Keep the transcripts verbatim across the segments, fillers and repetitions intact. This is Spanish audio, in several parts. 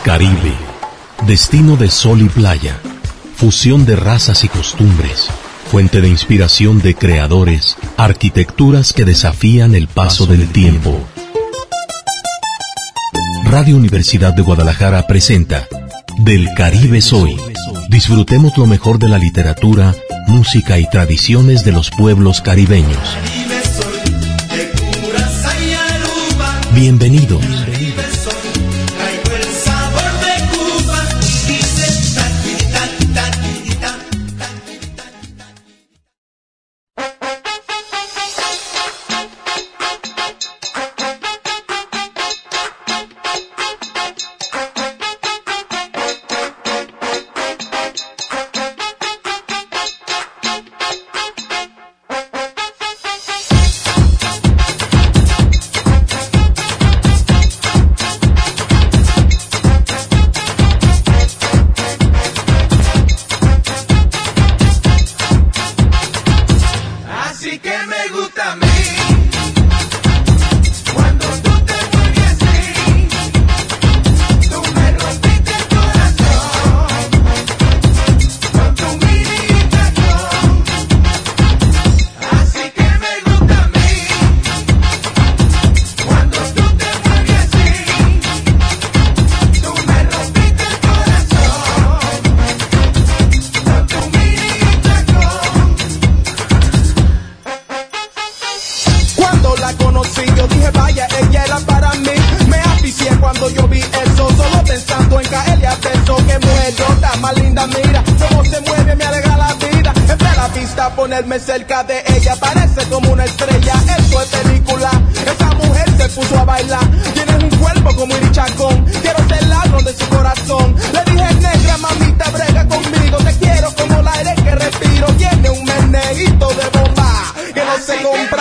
Caribe, destino de sol y playa, fusión de razas y costumbres, fuente de inspiración de creadores, arquitecturas que desafían el paso del tiempo. Radio Universidad de Guadalajara presenta Del Caribe Soy. Disfrutemos lo mejor de la literatura, música y tradiciones de los pueblos caribeños. Bienvenidos. Ponerme cerca de ella, parece como una estrella. Esto es película, esa mujer se puso a bailar. Tienes un cuerpo como Iri Chacón, quiero ser el ladrón de su corazón. Le dije, negra, mamita, brega conmigo. Te quiero como el aire que respiro. Tiene un meneíto de bomba que no se compra.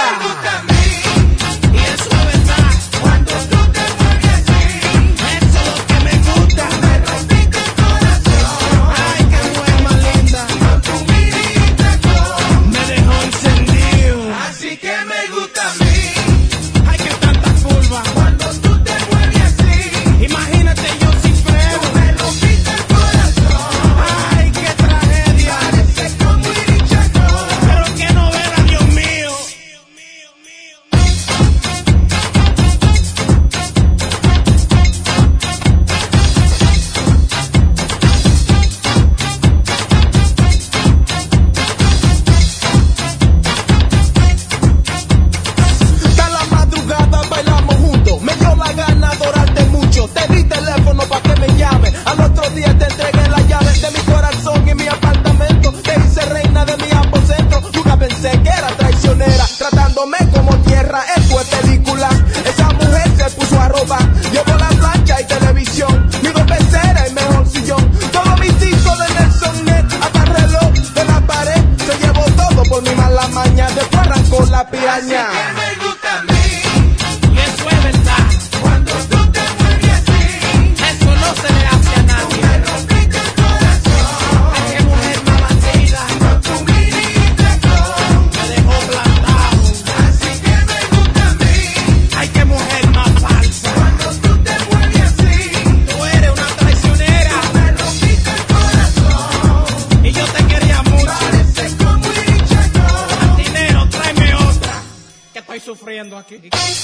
Sufriendo aquí.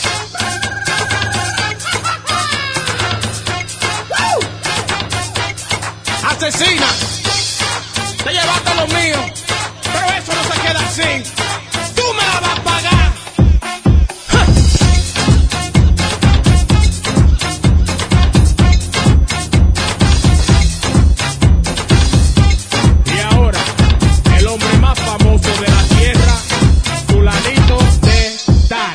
Asesina, te llevaste lo mío, pero eso no se queda así. Tú me la vas a pagar. Y ahora, el hombre más famoso de la tierra, fulanito de tal.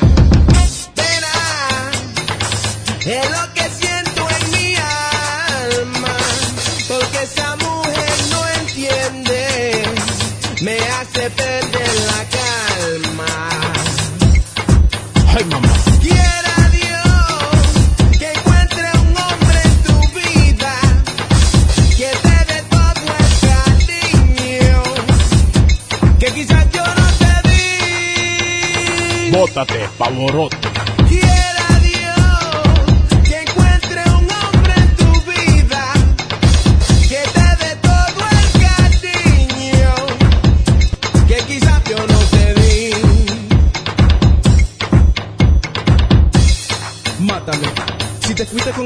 Es lo que siento en mi alma, porque esa mujer no entiende, me hace perder la calma. Ay, mamá. Quiera Dios que encuentre un hombre en tu vida que te dé todo el cariño que quizás yo no te di. Bótate, pavorote. Quiera Dios que encuentre un hombre en tu vida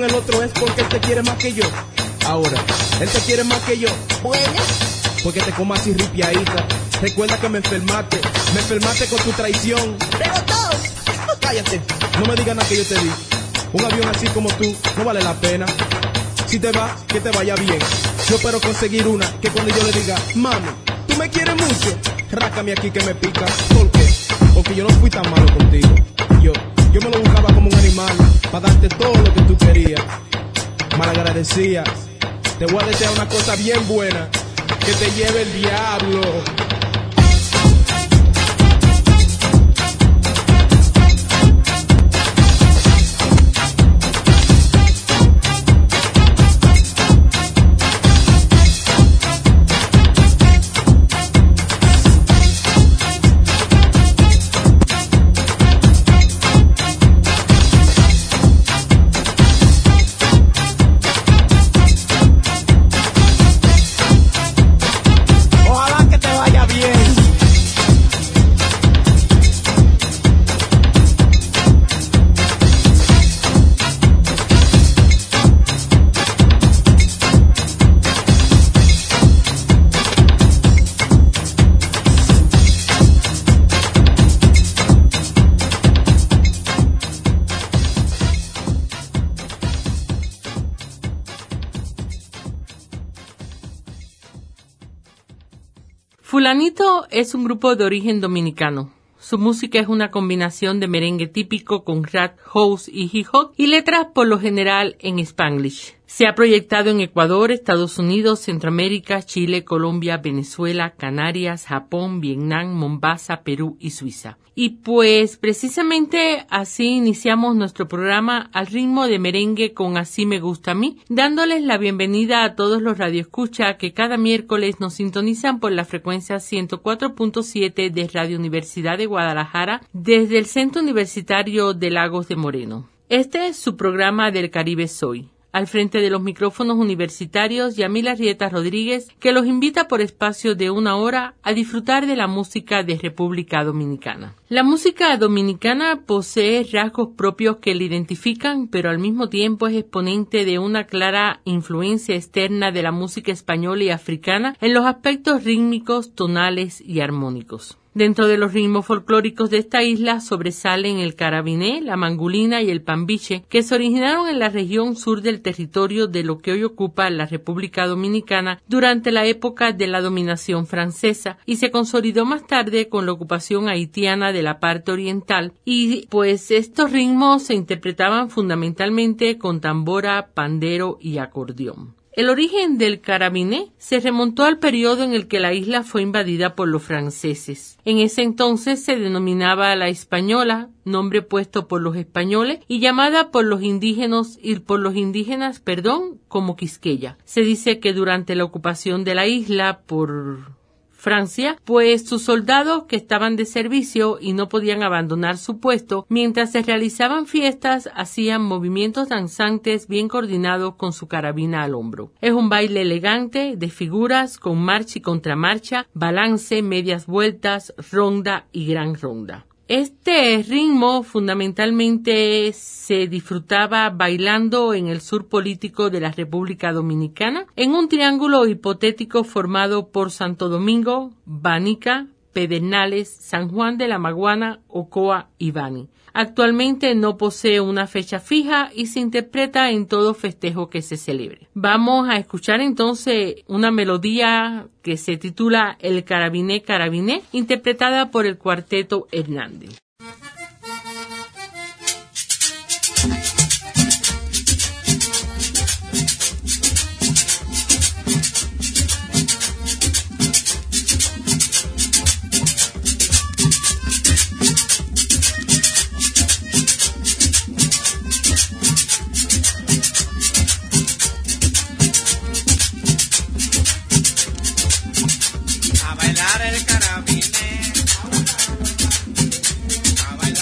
con el otro es porque él te quiere más que yo. Ahora, él te quiere más que yo. Bueno, Porque te comas así ripiadita. Recuerda que me enfermaste. Me enfermaste con tu traición. pero todos. Cállate, no me digas nada que yo te di. Un avión así como tú no vale la pena. Si te vas, que te vaya bien. Yo espero conseguir una que cuando yo le diga, mami, tú me quieres mucho, rácame aquí que me pica. ¿Por qué? Porque yo no fui tan malo contigo. Yo, yo me lo buscaba como un animal para darte todo lo que tú querías. Malagradecía. Te voy a desear una cosa bien buena, que te lleve el diablo. Ojalá que te vaya bien. Fulanito es un grupo de origen dominicano. Su música es una combinación de merengue típico con rap, house y hip hop y letras por lo general en Spanglish. Se ha proyectado en Ecuador, Estados Unidos, Centroamérica, Chile, Colombia, Venezuela, Canarias, Japón, Vietnam, Mombasa, Perú y Suiza. Y pues precisamente así iniciamos nuestro programa al ritmo de merengue con Así me gusta a mí, dándoles la bienvenida a todos los radioescuchas que cada miércoles nos sintonizan por la frecuencia ciento cuatro punto siete de Radio Universidad de Guadalajara desde el Centro Universitario de Lagos de Moreno. Este es su programa del Caribe Soy. Al frente de los micrófonos universitarios, Yamila Rieta Rodríguez, que los invita por espacio de una hora a disfrutar de la música de República Dominicana. La música dominicana posee rasgos propios que la identifican, pero al mismo tiempo es exponente de una clara influencia externa de la música española y africana en los aspectos rítmicos, tonales y armónicos. Dentro de los ritmos folclóricos de esta isla sobresalen el carabiné, la mangulina y el pambiche, que se originaron en la región sur del territorio de lo que hoy ocupa la República Dominicana durante la época de la dominación francesa y se consolidó más tarde con la ocupación haitiana de la parte oriental. Y pues estos ritmos se interpretaban fundamentalmente con tambora, pandero y acordeón. El origen del carabiné se remontó al periodo en el que la isla fue invadida por los franceses. En ese entonces se denominaba la Española, nombre puesto por los españoles, y llamada por los indígenas y por los indígenas, perdón, como Quisqueya. Se dice que durante la ocupación de la isla por Francia, pues sus soldados que estaban de servicio y no podían abandonar su puesto, mientras se realizaban fiestas, hacían movimientos danzantes bien coordinados con su carabina al hombro. Es un baile elegante, de figuras, con marcha y contramarcha, balance, medias vueltas, ronda y gran ronda. Este ritmo fundamentalmente se disfrutaba bailando en el sur político de la República Dominicana, en un triángulo hipotético formado por Santo Domingo, Banica, Pedernales, San Juan de la Maguana, Ocoa y Bani. Actualmente no posee una fecha fija y se interpreta en todo festejo que se celebre. Vamos a escuchar entonces una melodía que se titula El Carabiné Carabiné, interpretada por el Cuarteto Hernández. A bailar el carabiné, a bailar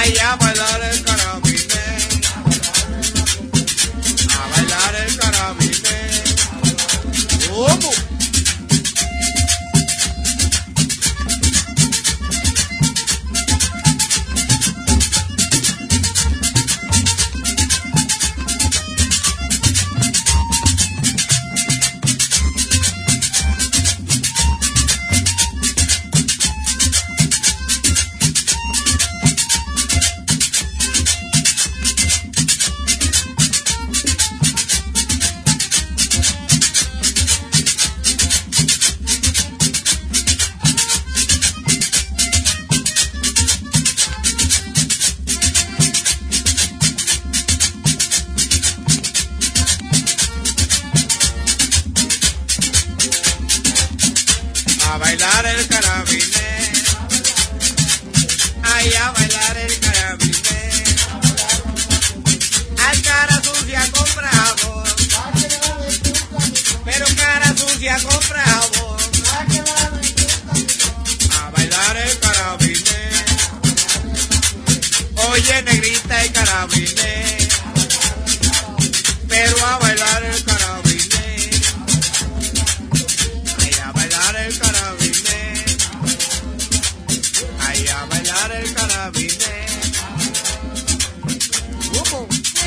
Ay, a bailar el carabine, a bailar el carabine. ¿Cómo? A bailar el carabine, ay, a bailar el carabine. Al cara sucia compra jabón, pero cara sucia compra jabón. A bailar el carabine, oye negrita el carabine, pero a bailar el carabine. El carabine, ay, a bailar el carabine. ¿Cómo?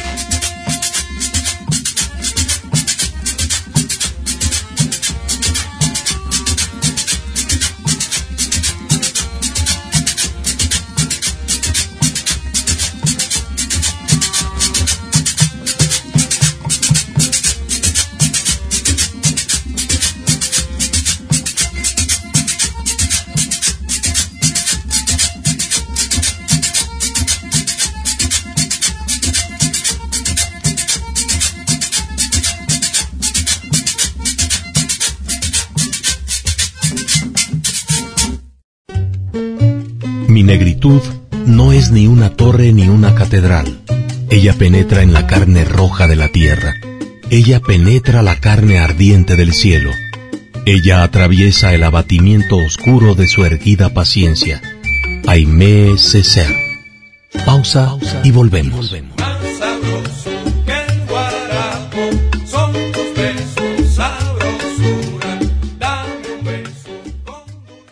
Mi negritud no es ni una torre ni una catedral. Ella penetra en la carne roja de la tierra. Ella penetra la carne ardiente del cielo. Ella atraviesa el abatimiento oscuro de su erguida paciencia. Aimé Césaire. Pausa y volvemos. Más sabroso que el guarapo son tus besos, sabrosura. Dame un beso con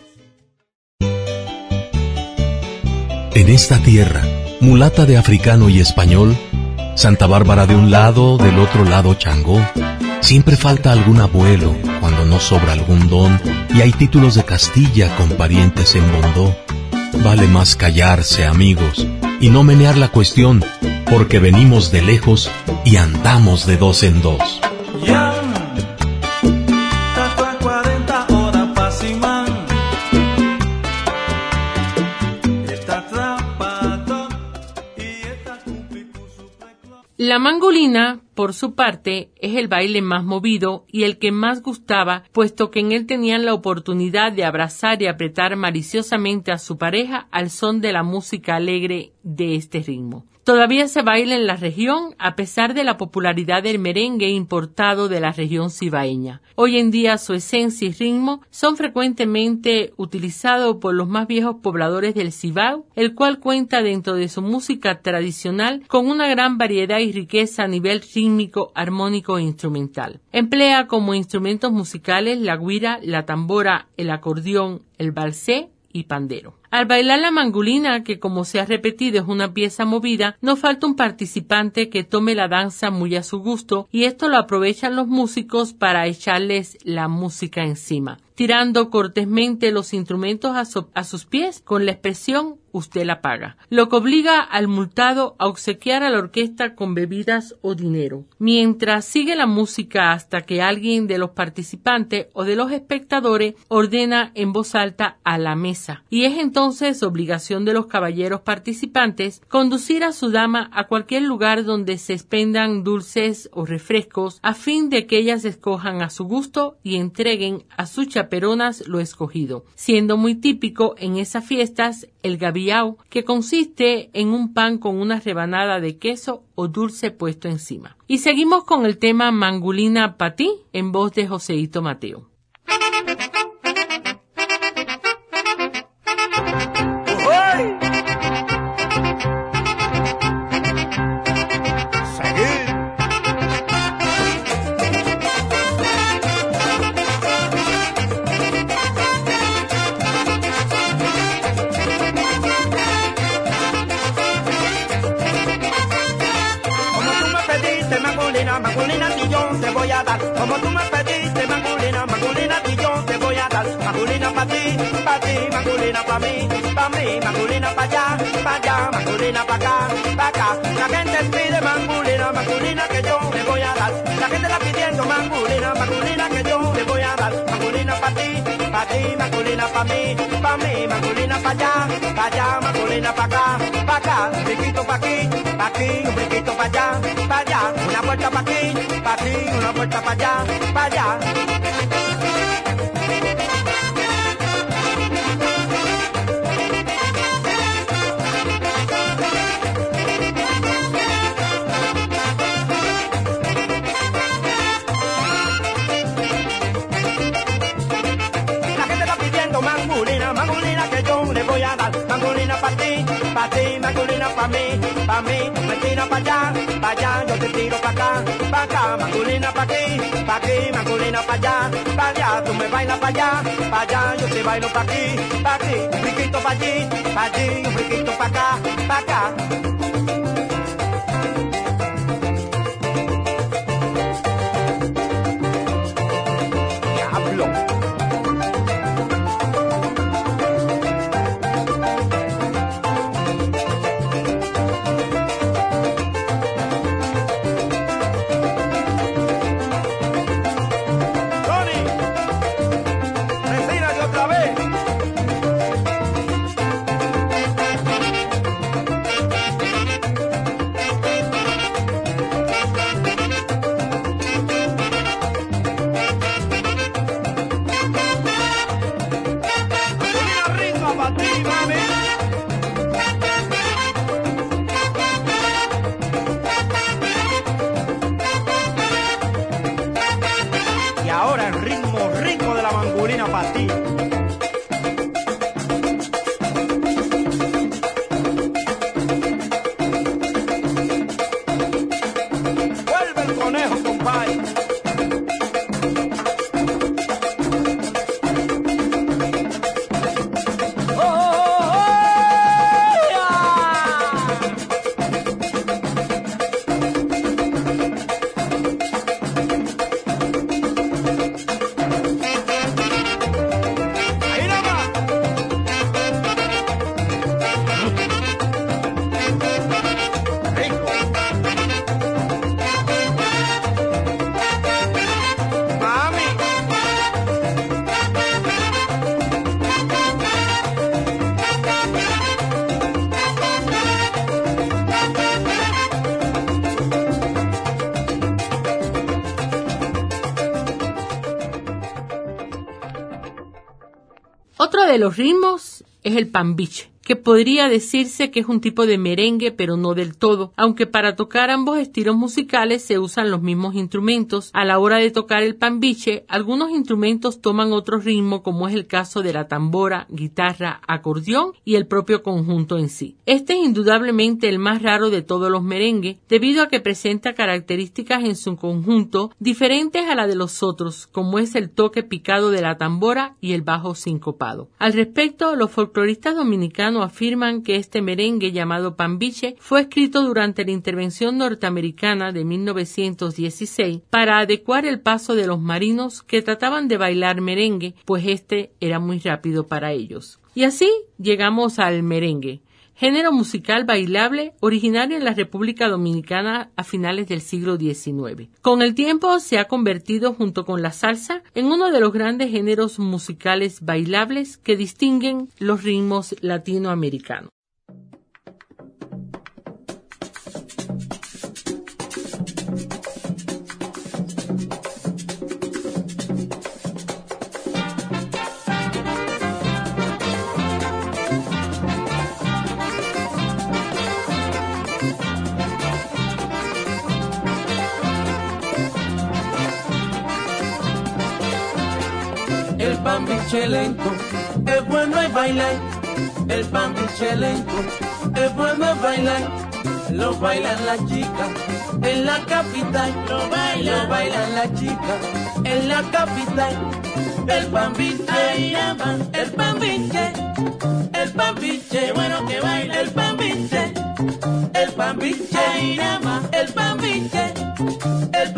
dulzura. En esta tierra, mulata de africano y español, Santa Bárbara de un lado, del otro lado Changó, siempre falta algún abuelo cuando no sobra algún don y hay títulos de Castilla con parientes en Bondó. Vale más callarse, amigos, y no menear la cuestión, porque venimos de lejos y andamos de dos en dos. Ya, tanto a cuarenta horas pasimán. Está atrapado y está cumplido su preclaro. La mangolina, por su parte, es el baile más movido y el que más gustaba, puesto que en él tenían la oportunidad de abrazar y apretar maliciosamente a su pareja al son de la música alegre de este ritmo. Todavía se baila en la región a pesar de la popularidad del merengue importado de la región cibaeña. Hoy en día su esencia y ritmo son frecuentemente utilizados por los más viejos pobladores del Cibao, el cual cuenta dentro de su música tradicional con una gran variedad y riqueza a nivel rítmico, armónico e instrumental. Emplea como instrumentos musicales la güira, la tambora, el acordeón, el balsé y pandero. Al bailar la mangolina, que como se ha repetido es una pieza movida, no falta un participante que tome la danza muy a su gusto y esto lo aprovechan los músicos para echarles la música encima, tirando cortésmente los instrumentos a, so- a sus pies con la expresión «usted la paga», lo que obliga al multado a obsequiar a la orquesta con bebidas o dinero, mientras sigue la música hasta que alguien de los participantes o de los espectadores ordena en voz alta a la mesa, y es entonces obligación de los caballeros participantes conducir a su dama a cualquier lugar donde se expendan dulces o refrescos a fin de que ellas escojan a su gusto y entreguen a sus chaperonas lo escogido, siendo muy típico en esas fiestas el gaviao, que consiste en un pan con una rebanada de queso o dulce puesto encima. Y seguimos con el tema Mangolina pa' ti en voz de Joseito Mateo. mangulina, mangulina, ti yo te voy a dar. Como tú me pediste, mangulina, mangulina, ti yo te voy a dar. Mangulina pa' ti, pa' ti, mangulina pa' mí, pa' mí, mangulina pa' allá, pa' allá, mangulina pa' acá, pa' acá. La gente pide mangulina, mangulina que yo le voy a dar. La gente está pidiendo mangulina, mangulina que yo le voy a dar. Mangulina pa' ti, pa' ti, mangulina pa' mí, pa' mí, mangulina pa' allá, pa' allá, mangulina pa' acá, pa' acá. Un brinquito pa' aquí, pa' aquí, un brinquito pa' allá, pa' allá. Una vuelta pa' aquí, pa' aquí, una vuelta pa' allá, pa' allá. Mangulina que yo le voy a dar, mangulina pa' ti, pa' ti, mangulina pa' mí, pa' mí, me tira pa' allá, pa' allá, yo te tiro pa' acá, pa' acá, mangulina pa' aquí, pa' aquí, mangulina pa' allá, pa' allá, tú me bailas pa' allá, pa' allá, yo te bailo pa' aquí, pa' aquí, un brinquito pa' allí, pa' allí, un brinquito pa' acá, pa' acá. Diablo. Otro de los ritmos es el pambiche, que podría decirse que es un tipo de merengue, pero no del todo, aunque para tocar ambos estilos musicales se usan los mismos instrumentos. A la hora de tocar el pambiche, algunos instrumentos toman otro ritmo, como es el caso de la tambora, guitarra, acordeón y el propio conjunto en sí. Este es indudablemente el más raro de todos los merengues, debido a que presenta características en su conjunto diferentes a la de los otros, como es el toque picado de la tambora y el bajo sincopado. Al respecto, los folcloristas dominicanos afirman que este merengue llamado pambiche fue escrito durante la intervención norteamericana de mil novecientos dieciséis para adecuar el paso de los marinos que trataban de bailar merengue, pues este era muy rápido para ellos. Y así llegamos al merengue, género musical bailable originario en la República Dominicana a finales del siglo diecinueve. Con el tiempo se ha convertido, junto con la salsa, en uno de los grandes géneros musicales bailables que distinguen los ritmos latinoamericanos. El pambiche lento, es bueno es bailar. El pambiche lento, es bueno es bailar. Lo bailan las chicas en la capital. Lo bailan, lo bailan las chicas en la capital. El pambiche, el pambiche, el pambiche, bueno que baila. El pambiche, el pambiche, el pambiche, el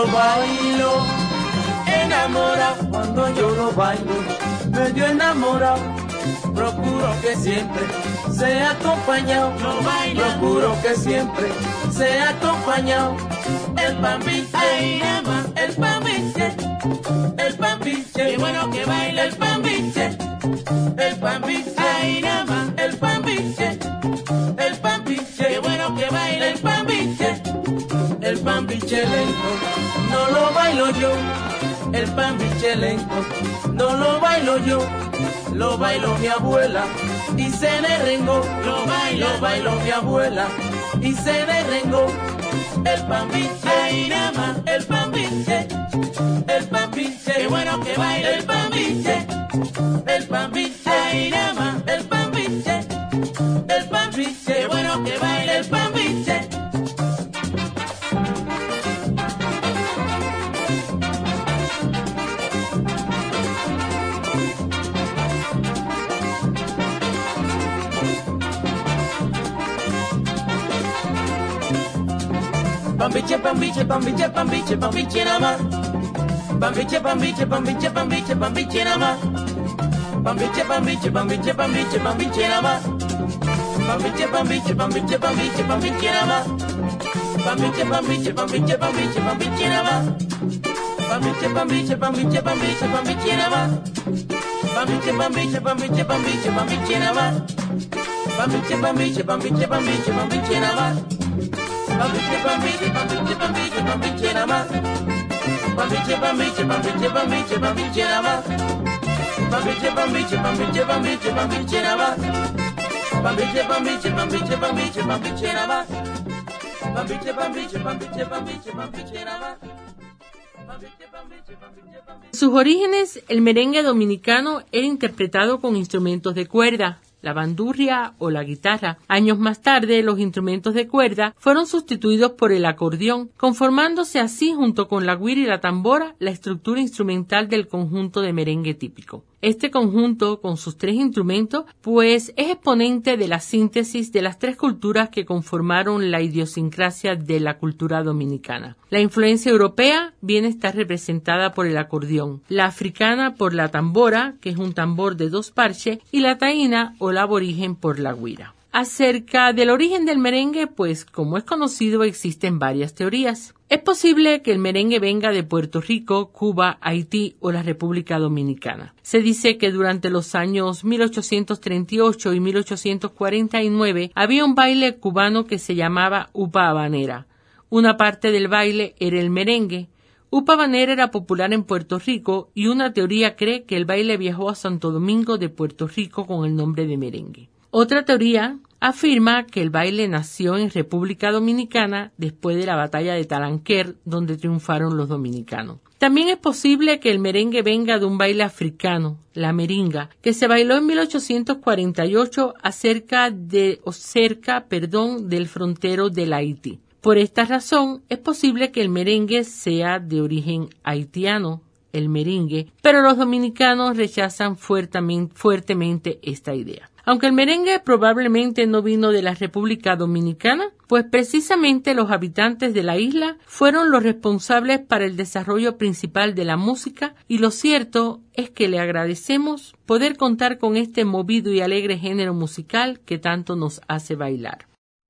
lo bailo, enamora cuando yo lo bailo, medio enamorado, procuro que siempre sea acompañado, lo bailo, procuro que siempre sea acompañado, el pambiche, ay, ama, el pambiche, el pambiche, qué bueno que baila el pambiche, el pambiche, ay, ama, el pambiche, el pambiche, qué bueno que baila el pambiche, el pambiche lento, no lo bailo yo, el pambiche lento, no lo bailo yo, lo bailo mi abuela y se derrengó, lo bailo, lo bailo mi abuela y se derrengó, el pambiche, ay, ama, el pambiche, el pambiche, qué bueno que baila el pambiche, el pambiche, ay, ama, el pambiche, el pambiche, qué bueno que baila el pambiche. Pambiche, pambiche, pambiche, pambiche, pambiche nada más. Pambiche, pambiche, pambiche, pambiche, pambiche nada más. Pambiche, pambiche, pambiche, pambiche, pambiche nada más. Pambiche, pambiche, pambiche, pambiche, pambiche nada más. Pambiche, pambiche, pambiche, pambiche, pambiche nada más. Pambiche, pambiche, pambiche, pambiche, pambiche nada más. Pambiche, pambiche, pambiche, pambiche, pambiche nada más. Pambiche, pambiche, pambiche, pambiche, pambiche nada más. Pambiche, pambiche, pambiche, pambiche, pambiche nada más. Pambiche, pambiche, pambiche, pambiche, pambiche nada más. Pambiche, pambiche, pambiche, pambiche, pambiche nada más. Pambiche, pambiche, pambiche, pambiche, pambiche nada más. Pambiche, pambiche, pambiche, pambiche, pambiche nada más. En sus orígenes, el merengue dominicano era interpretado con instrumentos de cuerda, la bandurria o la guitarra. Años más tarde, los instrumentos de cuerda fueron sustituidos por el acordeón, conformándose así, junto con la güira y la tambora, la estructura instrumental del conjunto de merengue típico. Este conjunto, con sus tres instrumentos, pues es exponente de la síntesis de las tres culturas que conformaron la idiosincrasia de la cultura dominicana. La influencia europea viene a estar representada por el acordeón, la africana por la tambora, que es un tambor de dos parches, y la taína o la aborigen por la güira. Acerca del origen del merengue, pues como es conocido, existen varias teorías. Es posible que el merengue venga de Puerto Rico, Cuba, Haití o la República Dominicana. Se dice que durante los años mil ochocientos treinta y ocho y mil ochocientos cuarenta y nueve había un baile cubano que se llamaba upa habanera. Una parte del baile era el merengue. Upa habanera era popular en Puerto Rico y una teoría cree que el baile viajó a Santo Domingo de Puerto Rico con el nombre de merengue. Otra teoría afirma que el baile nació en República Dominicana después de la batalla de Talanquer, donde triunfaron los dominicanos. También es posible que el merengue venga de un baile africano, la meringa, que se bailó en mil ochocientos cuarenta y ocho acerca de, o cerca, perdón, del frontero del Haití. Por esta razón, es posible que el merengue sea de origen haitiano, el merengue, pero los dominicanos rechazan fuertemente, fuertemente esta idea. Aunque el merengue probablemente no vino de la República Dominicana, pues precisamente los habitantes de la isla fueron los responsables para el desarrollo principal de la música, y lo cierto es que le agradecemos poder contar con este movido y alegre género musical que tanto nos hace bailar.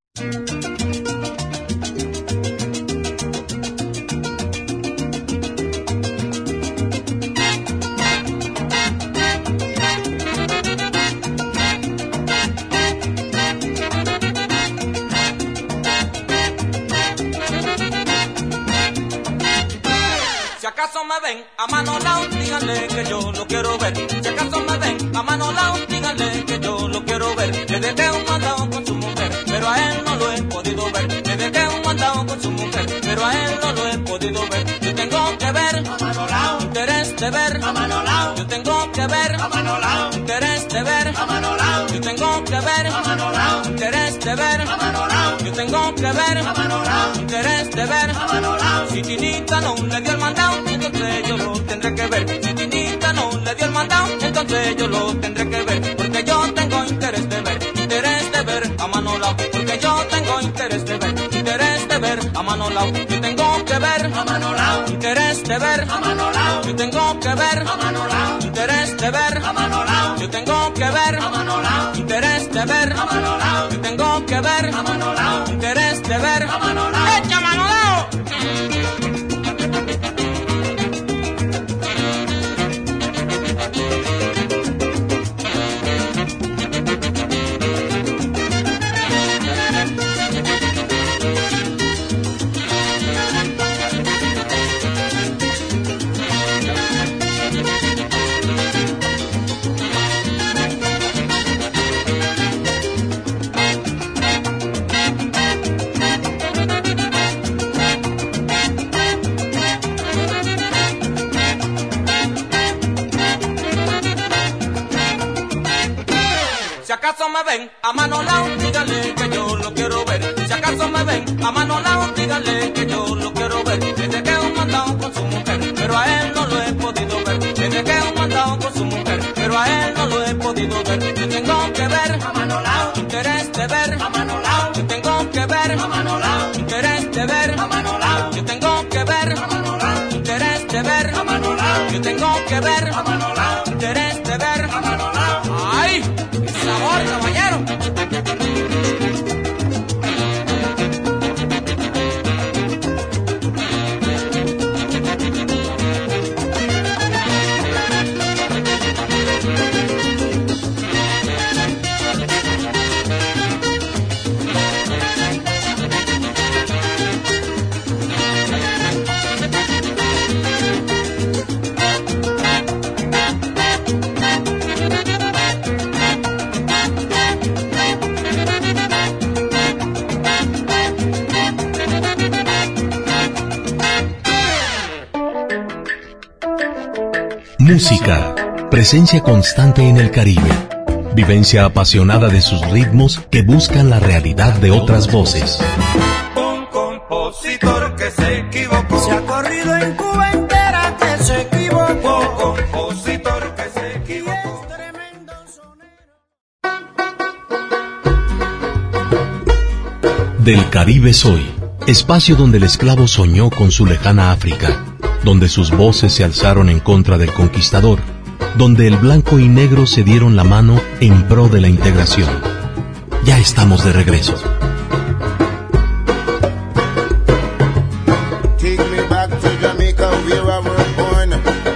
Si acaso me ven a mano lao, díganle que yo lo quiero ver. Si acaso me ven a mano lao, díganle que yo lo quiero ver. Le dejé un mandado con su mujer, pero a él no lo he podido ver. Le dejé un mandado con su mujer, pero a él no lo he podido ver. Yo tengo que ver a mano lao, interés de ver a mano lao. Yo tengo que ver a mano lao, interés de ver a mano lao. Yo tengo que ver a mano lao, interés de ver a mano lao. Yo tengo que ver a mano lao, interés de ver a mano lao. Si Tinita no le dio el mandado, entonces yo lo tendré que ver. Si Tinita no le dio el mandado, entonces yo lo tendré que ver. Porque yo tengo interés de ver, interés de ver a mano lao. Porque yo tengo interés de ver, interés de ver a mano lao. Yo tengo que ver a mano lao, de ver, yo tengo que ver, interés de ver, yo tengo que ver, interés de ver, yo tengo que ver, interés de ver, ¡echa Manolao! Si acaso me ven a Manolao, díganle que yo lo quiero ver. Si acaso me ven a Manolao, díganle que yo lo quiero ver. Desde que un mandado con su mujer, pero a él no lo he podido ver. Desde que un mandado con su mujer, pero a él no lo he podido ver. Yo tengo que ver a Manolao, interés de ver a Manolao. Yo tengo que ver a Manolao, interés de ver a Manolao. Yo tengo que ver a Manolao, interés de ver a Manolao. Yo tengo que ver a Manolao, interés de ver a Manolao. ¡Ay! ¡Sabor, caballero! Música, presencia constante en el Caribe, vivencia apasionada de sus ritmos que buscan la realidad de otras voces. Un compositor que se equivocó. Se ha corrido en Cuba entera que se equivocó. Un compositor que se equivocó. Tremendo sonero. Del Caribe soy, espacio donde el esclavo soñó con su lejana África, donde sus voces se alzaron en contra del conquistador, donde el blanco y negro se dieron la mano en pro de la integración. Ya estamos de regreso. Take me back to Jamaica where I was born.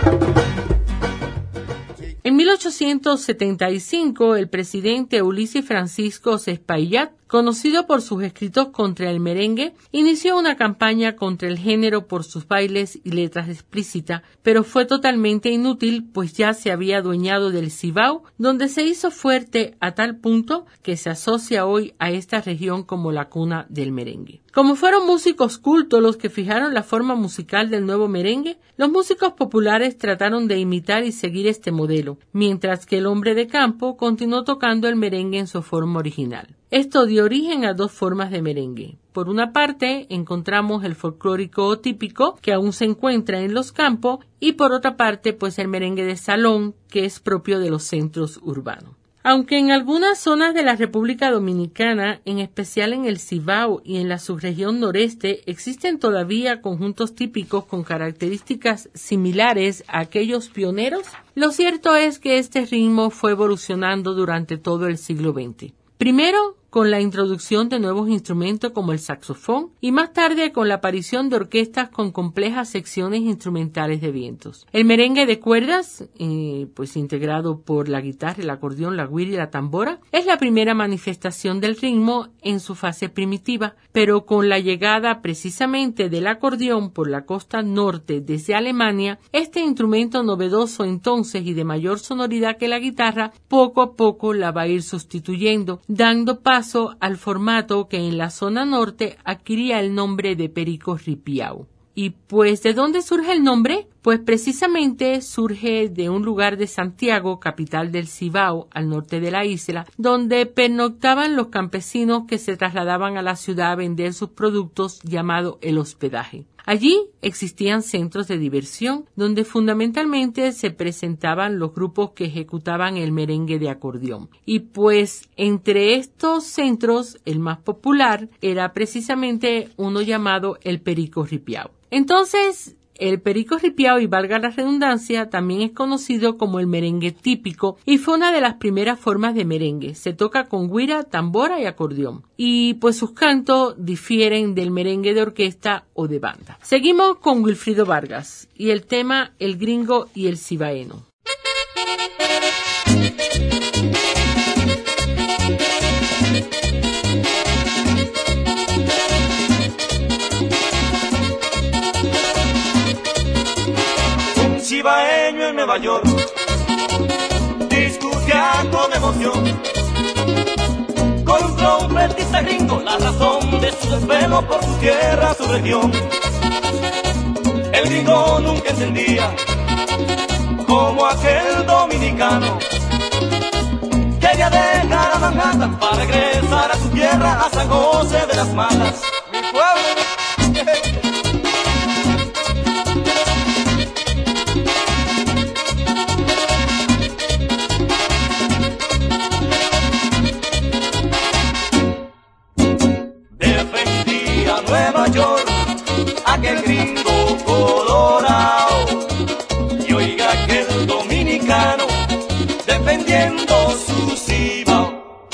En mil ochocientos setenta y cinco, el presidente Ulises Francisco Espaillat, conocido por sus escritos contra el merengue, inició una campaña contra el género por sus bailes y letras explícitas, pero fue totalmente inútil, pues ya se había adueñado del Cibao, donde se hizo fuerte a tal punto que se asocia hoy a esta región como la cuna del merengue. Como fueron músicos cultos los que fijaron la forma musical del nuevo merengue, los músicos populares trataron de imitar y seguir este modelo, mientras que el hombre de campo continuó tocando el merengue en su forma original. Esto dio origen a dos formas de merengue. Por una parte, encontramos el folclórico típico, que aún se encuentra en los campos, y por otra parte, pues el merengue de salón, que es propio de los centros urbanos. Aunque en algunas zonas de la República Dominicana, en especial en el Cibao y en la subregión noreste, existen todavía conjuntos típicos con características similares a aquellos pioneros, lo cierto es que este ritmo fue evolucionando durante todo el siglo veinte. Primero, con la introducción de nuevos instrumentos como el saxofón y más tarde con la aparición de orquestas con complejas secciones instrumentales de vientos. El merengue de cuerdas, eh, pues integrado por la guitarra, el acordeón, la güira y la tambora, es la primera manifestación del ritmo en su fase primitiva, pero con la llegada precisamente del acordeón por la costa norte desde Alemania, este instrumento novedoso entonces y de mayor sonoridad que la guitarra, poco a poco la va a ir sustituyendo, dando paso al formato que en la zona norte adquiría el nombre de perico ripiao. ¿Y pues de dónde surge el nombre? Pues precisamente surge de un lugar de Santiago, capital del Cibao, al norte de la isla, donde pernoctaban los campesinos que se trasladaban a la ciudad a vender sus productos, llamado el hospedaje. Allí existían centros de diversión, donde fundamentalmente se presentaban los grupos que ejecutaban el merengue de acordeón. Y pues entre estos centros, el más popular era precisamente uno llamado el Perico Ripiao. Entonces, El perico ripiao, y valga la redundancia, también es conocido como el merengue típico y fue una de las primeras formas de merengue. Se toca con güira, tambora y acordeón. Y pues sus cantos difieren del merengue de orquesta o de banda. Seguimos con Wilfrido Vargas y el tema El Gringo y el Cibaeno. Cibaeño en Nueva York discutía con emoción con un trompetista gringo la razón de su desvelo por su tierra, su región. El gringo nunca entendía como aquel dominicano quería dejar a Manhattan para regresar a su tierra, a San José de las Matas. Mi pueblo. Nueva York, aquel gringo colorado, y oiga aquel dominicano defendiendo su cibao.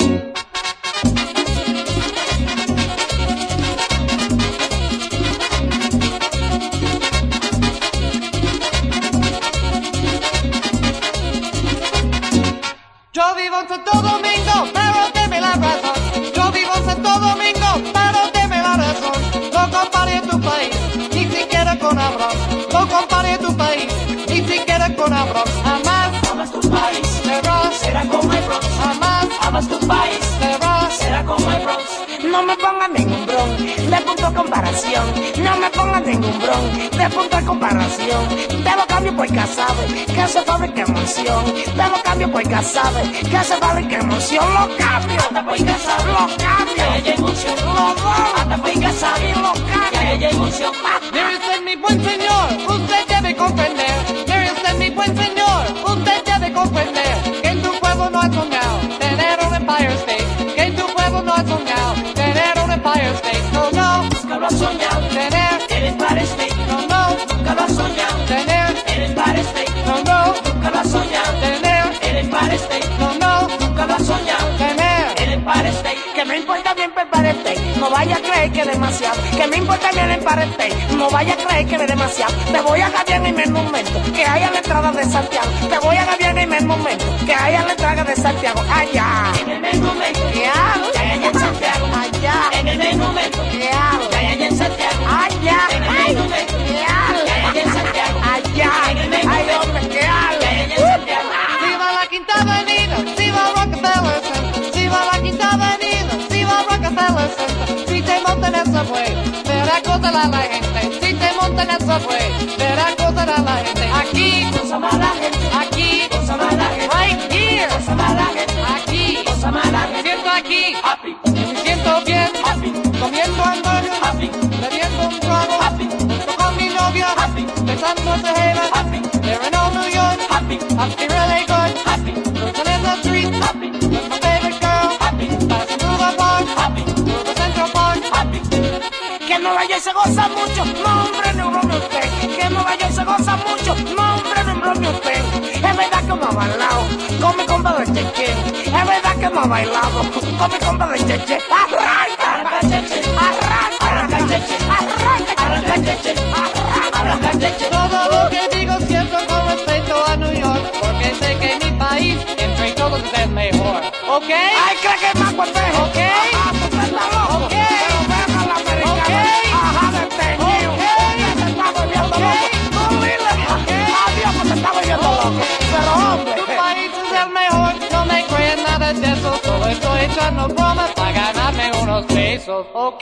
Yo vivo en Santo Domingo, pero deme la razón. Yo vivo en Santo Domingo, pero deme la razón. No compare tu país, ni siquiera con Abraham. No compare tu país, ni siquiera con Abraham. Jamás amas tu país, será, será como el Bronx. Jamás amas tu país, será, será como el Bronx. No me pongan ningún bron de punto de comparación. No me pongan ningún bron de punto de comparación. Te lo cambio por casabe, que se fabrica emoción. Te lo cambio por casabe, que se fabrica emoción. Lo cambio, hasta por casabe, lo cambio, que haya emoción. Lo doy, hasta por casabe, lo cambio, que haya emoción. Mire usted, mi buen señor, usted debe comprender. Mire usted, mi buen señor, usted debe comprender que en tu pueblo no has soñado tener un Empire State. Que en tu pueblo no has soñado tener un Empire State. No, no, nunca lo has soñado tener el Empire State. No, no, nunca lo has soñado tener el Empire State. No, no, nunca lo has soñado tener el Empire State. No, no, nunca lo has soñado tener el Empire State. que me importa bien perparete. No vaya a creer que es demasiado. Que me importa bien el parete. No vaya a creer que es demasiado. Te voy a gaviar en el momento que haya la entrada de Santiago. Te voy a gaviar en el momento que haya la entrada de Santiago. Allá. En el mismo momento Ya. que haya en Santiago. Allá. En el mismo momento Ya. que haya en Santiago. Allá. En el Ay. mismo momento Ya. que haya en Santiago. Allá. En el mismo Ay, momento hombre, qué que algo. haya en Santiago. Viva la Quinta Avenida, viva Rockefeller Center. Viva la Quinta Avenida, viva Rockefeller Center. Si te montan en el subway, verá gozar a la gente. Si te montan en el subway, verá gozar a la gente. Aquí, Cosa mala gente, aquí, cosa mala gente, right here, cosa mala gente, aquí. cosa mala Me gente. siento aquí, Happy, me siento bien, happy, comiendo hamburguesas, happy, bebiendo un trago, happy, junto con mi novia, happy, besando a Sahara, happy, they're in old New York, happy, happy really good, happy, cruising in the street, happy, with my favorite girl, happy, passing through the park, happy, through the Central Park, happy. Que en Nueva York se goza mucho, no hombre, no brome usted. Que en Nueva York se goza mucho, no hombre, no brome usted. Es verdad que hemos bailado con mi compa de Cheche. Es verdad que hemos bailado con mi compa de Cheche. Arranca, Arranca, Cheche, arranca, arranca, Cheche, arranca, arranca, Cheche, arranca, Cheche. todo lo que digo siento con respecto a New York, porque sé que mi país entre todos es el mejor, ¿ok? Ay, cree que es más cuentejo. ¿Ok? Ajá, tú estás loco. Ok. Pero venga la americana. Ok. Ajá, detenido. Ok. Se está volviendo Ok. loco. Tú dile. Adiós, pues se está volviendo loco. Pero hombre. Tu país es el mejor, no me crean nada de eso, solo estoy echando bromas para ganarme unos pesos, ¿ok?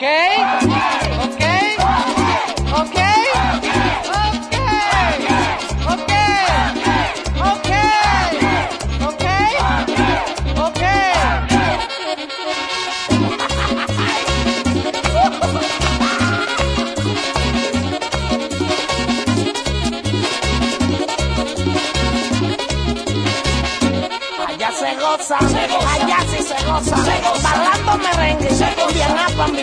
¿Ok? ¿Ok? ¿Ok? ¿Ok? ¿Ok? ¿Ok? ¿Ok? Allá se goza, allá sí se goza, bailando merengue, bien apa mi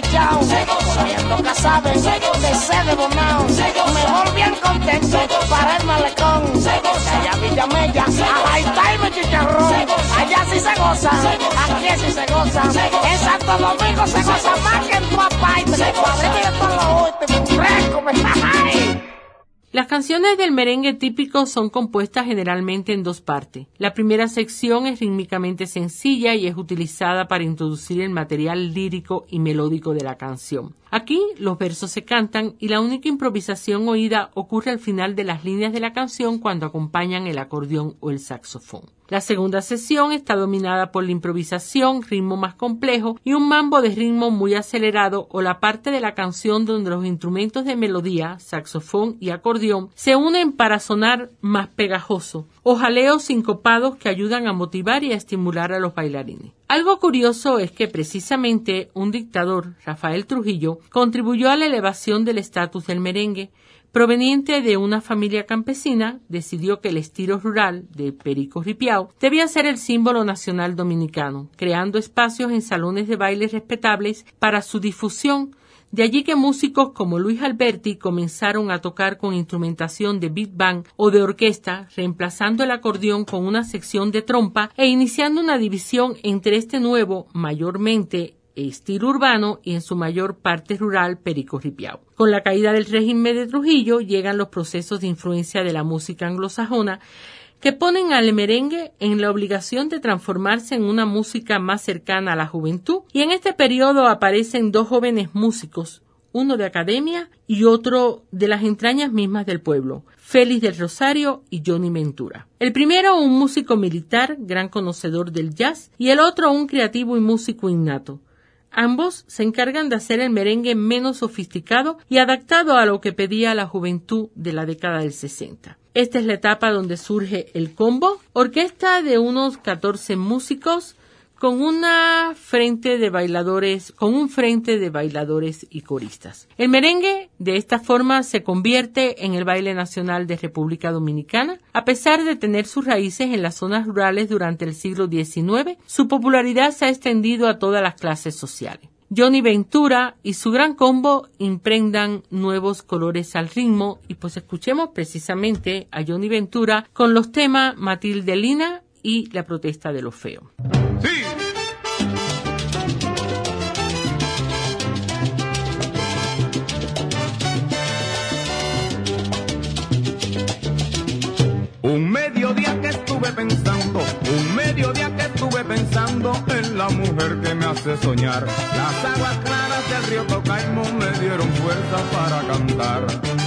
pichao, sabiendo que saben de ser de bonao, mejor bien contento para el malecón. Allá Villa Mella, a Jaitaime Chicharrón, allá sí se goza, aquí sí se goza. En Santo Domingo se goza más que en tu apaite, que cuadrime de todos los últimos, fresco, me ay. Las canciones del merengue típico son compuestas generalmente en dos partes. La primera sección es rítmicamente sencilla y es utilizada para introducir el material lírico y melódico de la canción. Aquí los versos se cantan y la única improvisación oída ocurre al final de las líneas de la canción cuando acompañan el acordeón o el saxofón. La segunda sesión está dominada por la improvisación, ritmo más complejo y un mambo de ritmo muy acelerado o la parte de la canción donde los instrumentos de melodía, saxofón y acordeón se unen para sonar más pegajoso, o jaleos sincopados que ayudan a motivar y a estimular a los bailarines. Algo curioso es que precisamente un dictador, Rafael Trujillo, contribuyó a la elevación del estatus del merengue. Proveniente de una familia campesina, decidió que el estilo rural de Perico Ripiao debía ser el símbolo nacional dominicano, creando espacios en salones de baile respetables para su difusión. De allí que músicos como Luis Alberti comenzaron a tocar con instrumentación de big band o de orquesta, reemplazando el acordeón con una sección de trompa e iniciando una división entre este nuevo, mayormente estilo urbano y en su mayor parte rural, Perico Ripiao. Con la caída del régimen de Trujillo llegan los procesos de influencia de la música anglosajona que ponen al merengue en la obligación de transformarse en una música más cercana a la juventud, y en este periodo aparecen dos jóvenes músicos, uno de academia y otro de las entrañas mismas del pueblo, Félix del Rosario y Johnny Ventura. El primero un músico militar, gran conocedor del jazz, y el otro un creativo y músico innato. Ambos se encargan de hacer el merengue menos sofisticado y adaptado a lo que pedía la juventud de la década del sesenta. Esta es la etapa donde surge el combo, orquesta de unos catorce músicos con una frente de bailadores, con un frente de bailadores y coristas. El merengue de esta forma se convierte en el baile nacional de República Dominicana. A pesar de tener sus raíces en las zonas rurales durante el siglo diecinueve, su popularidad se ha extendido a todas las clases sociales. Johnny Ventura y su gran combo impregnan nuevos colores al ritmo y pues escuchemos precisamente a Johnny Ventura con los temas Matilde Lina y La protesta de los feos. Sí. Un mediodía que estuve pensando, un mediodía que estuve pensando en la mujer que me hace soñar. Las aguas claras del río Tocaimo me dieron fuerza para cantar.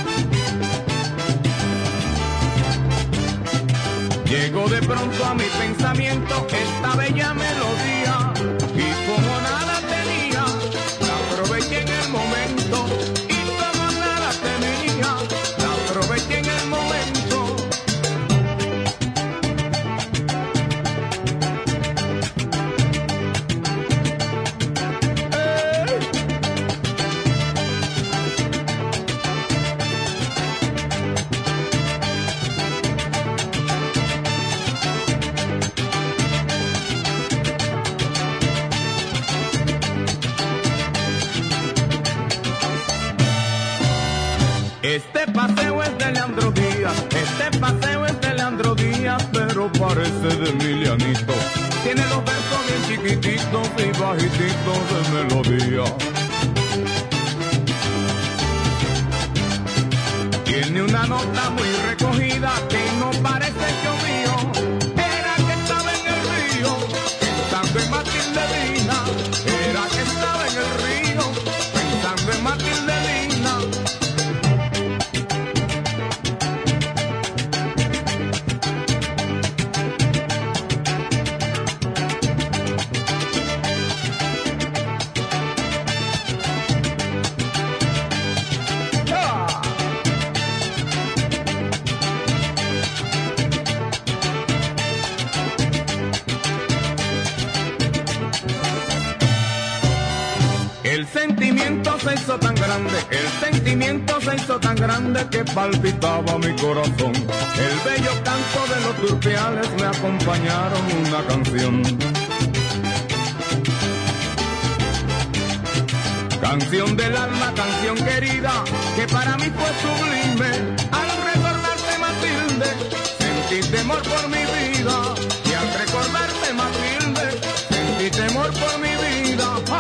Llegó de pronto a mi pensamiento esta bella melodía y como nada tenía, la aproveché en el momento y como nada tenía, la aproveché en el momento. Este paseo es de Leandro Díaz, este paseo es de Leandro Díaz, pero parece de Emilianito. Tiene los versos bien chiquititos y bajititos de melodía. Tiene una nota muy recogida que no parece yo mío. Era que estaba en el río, pensando en Matilde Lina. Era que estaba en el río, pensando en Matilde Lina. El sentimiento se hizo tan grande, el sentimiento se hizo tan grande que palpitaba mi corazón. El bello canto de los turpiales me acompañaron una canción. canción del alma, canción querida, que para mí fue sublime. Al recordarte, Matilde, sentí temor por mi vida. Y al recordarte, Matilde, sentí temor por mi vida. ¡Ja!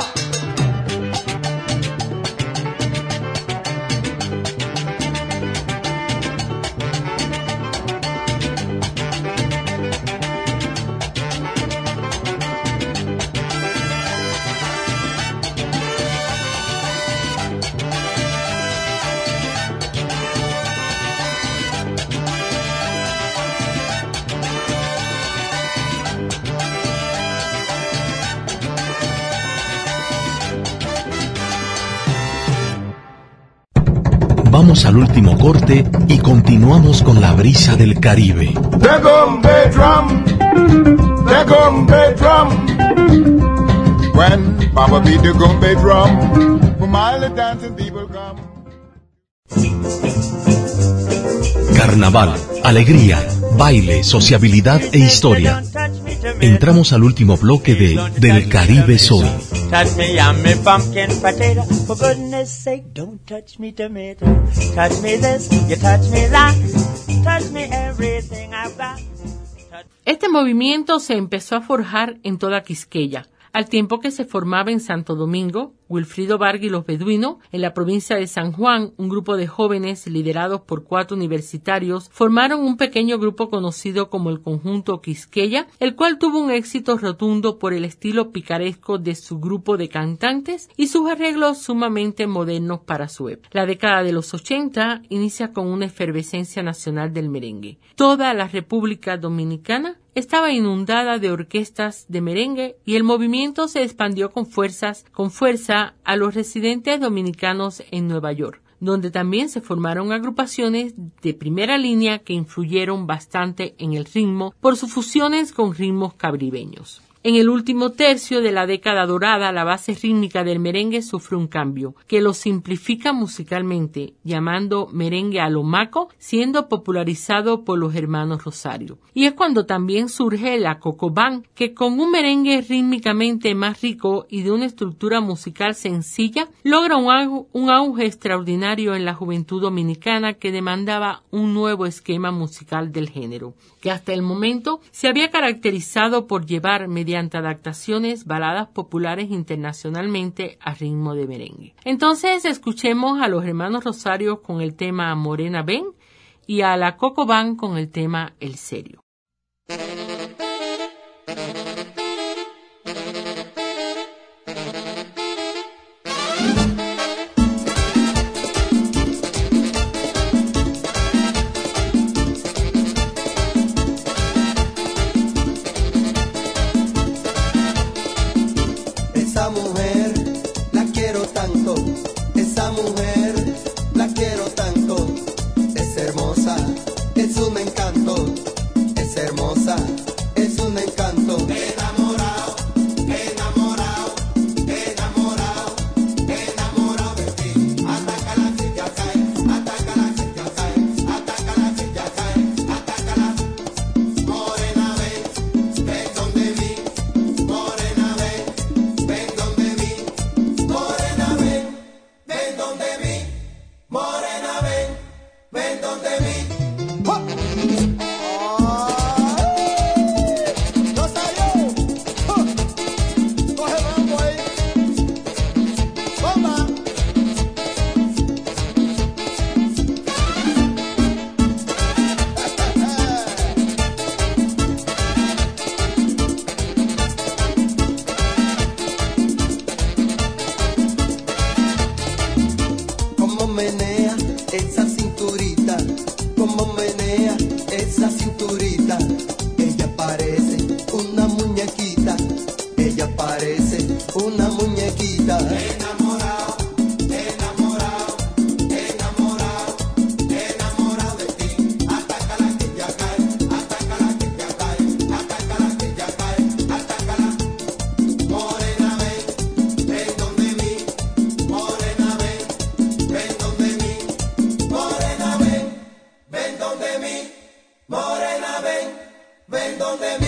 Vamos al último corte y continuamos con la brisa del Caribe. There come the drum, there come the drum. When Papa beat the gumbe drum, from all the dancing people come. Carnaval, alegría, baile, sociabilidad e historia. Entramos al último bloque de Del Caribe Soy. Touch me, I'm me pumpkin potato. For goodness sake, don't touch me tomato. Touch me this, you touch me that. Touch me everything I've got. Este movimiento se empezó a forjar en toda Quisqueya, al tiempo que se formaba en Santo Domingo. Wilfrido Vargas y los Beduinos, en la provincia de San Juan, un grupo de jóvenes liderados por cuatro universitarios, formaron un pequeño grupo conocido como el Conjunto Quisqueya, el cual tuvo un éxito rotundo por el estilo picaresco de su grupo de cantantes y sus arreglos sumamente modernos para su época. La década de los ochenta inicia con una efervescencia nacional del merengue. Toda la República Dominicana estaba inundada de orquestas de merengue y el movimiento se expandió con fuerzas, con fuerza a los residentes dominicanos en Nueva York, donde también se formaron agrupaciones de primera línea que influyeron bastante en el ritmo por sus fusiones con ritmos caribeños. En el último tercio de la década dorada, la base rítmica del merengue sufre un cambio, que lo simplifica musicalmente, llamando merengue a lo maco, siendo popularizado por los hermanos Rosario. Y es cuando también surge la Coco Band, que con un merengue rítmicamente más rico y de una estructura musical sencilla, logra un, au- un auge extraordinario en la juventud dominicana que demandaba un nuevo esquema musical del género, que hasta el momento se había caracterizado por llevar mediante adaptaciones baladas populares internacionalmente a ritmo de merengue. Entonces escuchemos a los hermanos Rosario con el tema Morena Ven y a la Coco Band con el tema El Serio. Esa mujer la quiero tanto, esa mujer la quiero tanto, es hermosa, es un encanto, es hermosa, es un encanto. Enamorado, enamorado, enamorado, enamorado de ti. Ataca la chica cae, ataca la chica cae, ataca la chica cae, ataca la. Morena ven, ven donde mí, morena ven. Ven donde mí, morena ven, ven donde mí, morena ven, ven donde mí. ¡Oh! ¡No salió! ¡Oh! ¡Coge mambo ahí! ¡Bomba! Como menea esa cinturita, como menea esa cinturita. Ella parece una muñequita, ella parece una muñequita. Enamorado, enamorado, enamorado, enamorado de ti. Ataca la que ya cae, ataca la que ya cae, ataca la que ya cae, ataca la. Morena ven, ven donde mí, morena ven. Ven donde mí, morena ven, ven donde mí, morena ven, ven donde mí.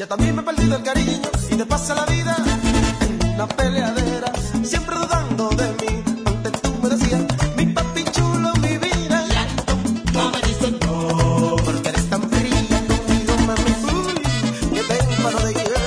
Yo también me he perdido el cariño y te pasa la vida en una peleadera, siempre dudando de mí. Antes tú me decías, mi papi chulo, mi vida. Y no me dices no, porque eres tan fría conmigo, mami. Uy, que témpano de hielo.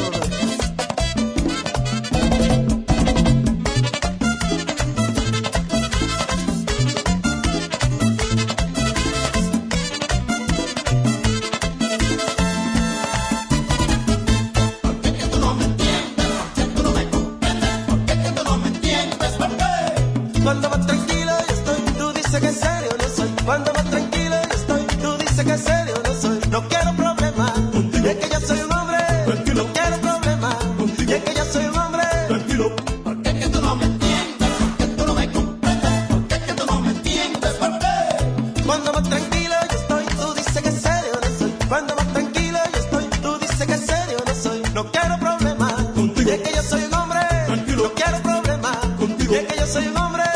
Cuando más tranquilo yo estoy, tú dices que en serio no soy. Cuando más tranquilo yo estoy, tú dices que en serio no soy. No quiero problemas, y es que yo soy un hombre. No quiero problemas, y es que yo soy un hombre. Tranquilo. ¿Por qué que tú no me entiendes? ¿Por qué tú no me comprendes? ¿Por qué que tú no me entiendes? ¿Por qué? Cuando más tranquilo yo estoy, tú dices que en serio no soy. Cuando más tranquilo yo estoy, tú dices que en serio no soy. No quiero problemas, y es que yo soy un hombre. No quiero problemas, y es que yo soy un hombre.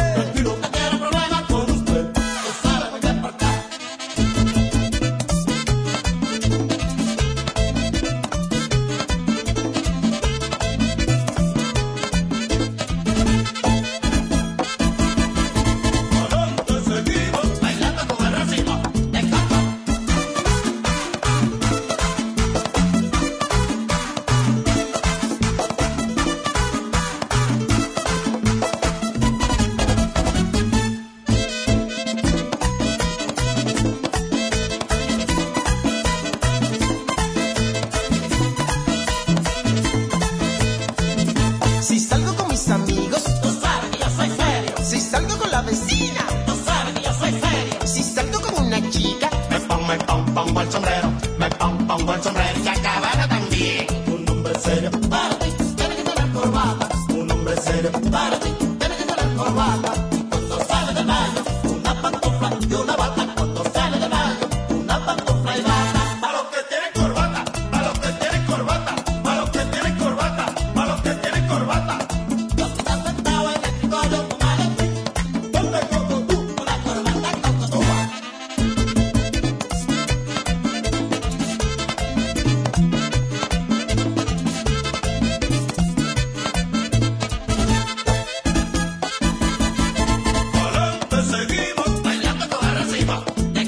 Si salgo con mis amigos, tú sabes que yo soy serio. Si salgo con la vecina, tú sabes que yo soy serio. Si salgo con una chica, me pongo, me pongo, pongo el sombrero, me pongo, pongo el sombrero y se acabara también. Un hombre serio, para ti, tiene que tener corbata. Un hombre serio, para ti, tiene que tener corbata. Cuando sale de baño, una pantufla y una bata. Cuando sale de baño, una pantufla y bata. Para los que tienen corbata, para los que tienen corbata, para los que tienen corbata, para los que tienen corbata. Yo que estás sentado en el escritorio, tu maletín. ¿Dónde coco tú? Una corbata coco tú. Adelante seguimos, bailando con arriba.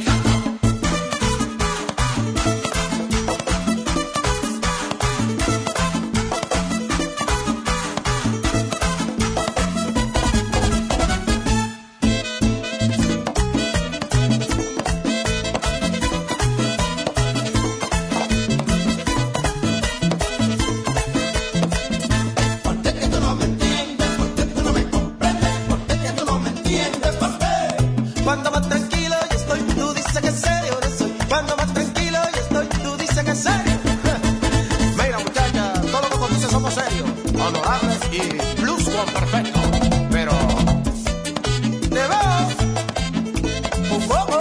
¿Por qué que tú no me entiendes? ¿Por qué tú no me comprendes? ¿Por qué que tú no me entiendes? ¿Por qué? Cuando más tranquilo yo estoy, tú dices que en serio no soy. Cuando más tranquilo yo estoy, tú dices que en serio. Mira muchacha, todos los conduces somos serios, honorables y plus one perfecto. Pero te veo un poco.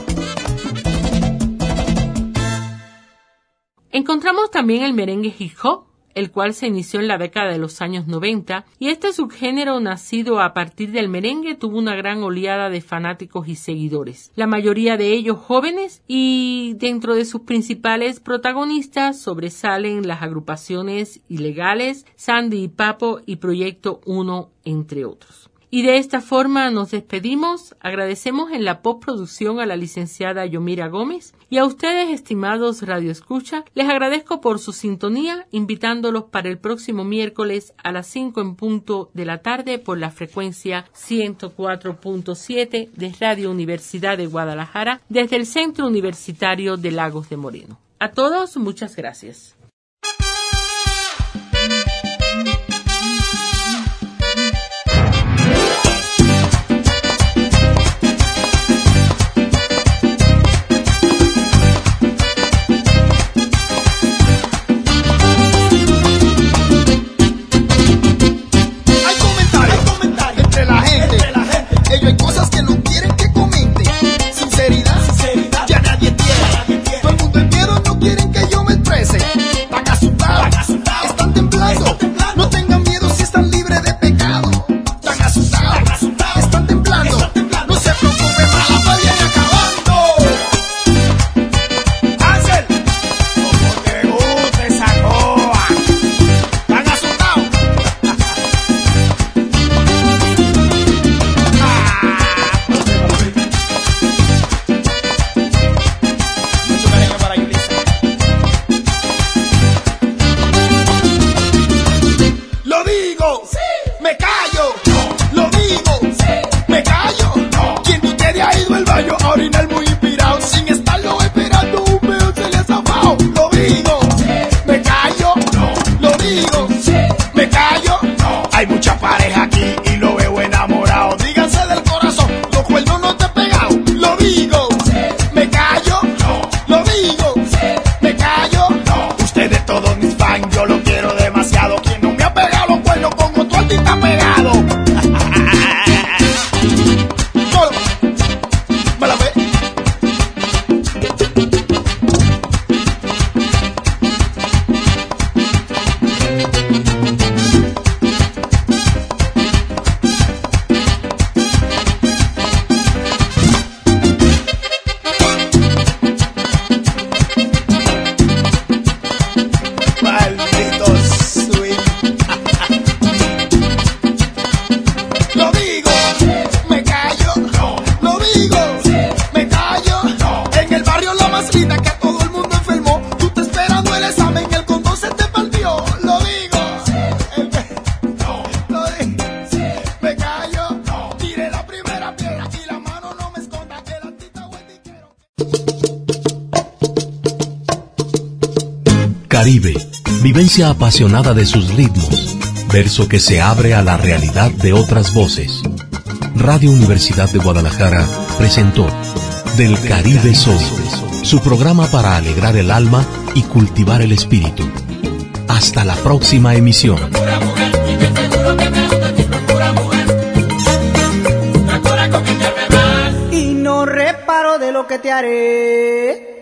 Encontramos también el merengue hip hop, el cual se inició en la década de los años noventa, y este subgénero nacido a partir del merengue tuvo una gran oleada de fanáticos y seguidores, la mayoría de ellos jóvenes, y dentro de sus principales protagonistas sobresalen las agrupaciones Ilegales, Sandy y Papo y Proyecto Uno, entre otros. Y de esta forma nos despedimos. Agradecemos en la postproducción a la licenciada Yomira Gómez y a ustedes, estimados Radio Escucha, les agradezco por su sintonía, invitándolos para el próximo miércoles a las cinco en punto de la tarde por la frecuencia ciento cuatro punto siete de Radio Universidad de Guadalajara desde el Centro Universitario de Lagos de Moreno. A todos, muchas gracias. Hay cosas que no quieren que comente. Sinceridad, sinceridad, ya nadie tiene. Todo el mundo en miedo no quieren que yo me exprese. Caribe, vivencia apasionada de sus ritmos, verso que se abre a la realidad de otras voces. Radio Universidad de Guadalajara presentó Del Caribe Soy, su programa para alegrar el alma y cultivar el espíritu. Hasta la próxima emisión. Y no reparo de lo que te haré.